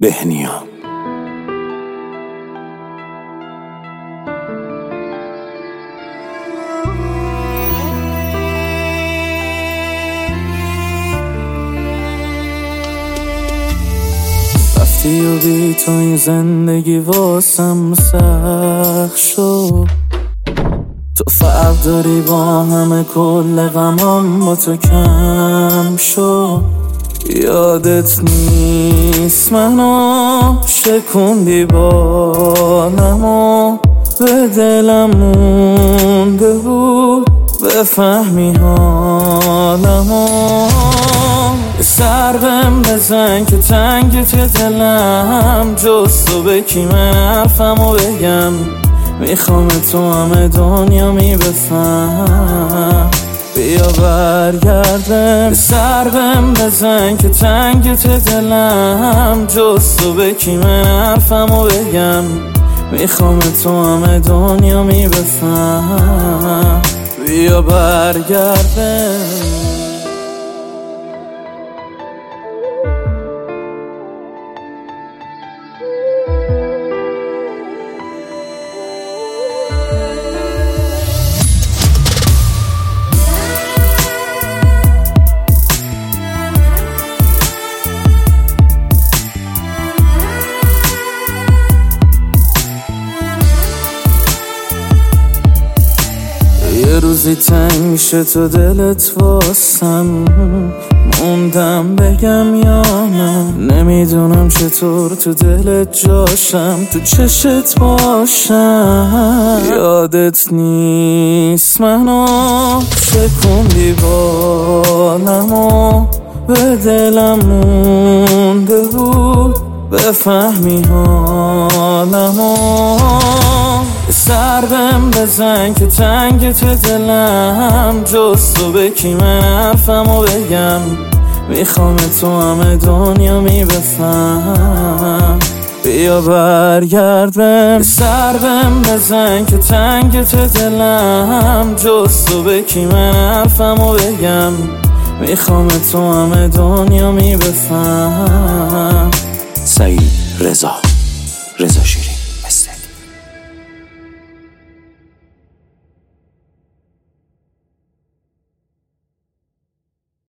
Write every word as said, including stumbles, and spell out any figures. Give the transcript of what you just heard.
بهنیا. رفتی و بی تو این زندگی واسم سخت شد. تو فرق داری با همه، کل غمام با تو کم شد. یادت نیست منو شکوندی بالمو، به دلم مونده بود بفهمی حالمو. سر بهم بزن که تنگ تو دلم، جز تو به کی من حرفمو بگم؟ میخوام تو همه دنیا میبفهم، بیا برگردم. سر بهم بزن که تنگ تو دلم، جز تو به کی من حرفمو بگم؟ میخوام تو همه دنیا میبفهم، بیا برگردم. یه روزی تنگ میشه تو دلت واسم، موندم بگم یا نه. نمیدونم چطور تو دلت جاشم، تو چشت باشم. یادت نیست منو شکوندی بالمو، به دلم مونده بود بفهمی حالمو. سر بهم بزن که تنگ تو دلم، جز تو به کی من حرفمو بگم؟ میخوام تو همه دنیا میبفهم، بیا برگرد بهم. سر بهم بزن که تنگ تو دلم، جز تو به کی من حرفمو بگم؟ میخوام تو همه دنیا میبفهم. سعید رضا رضا شیری.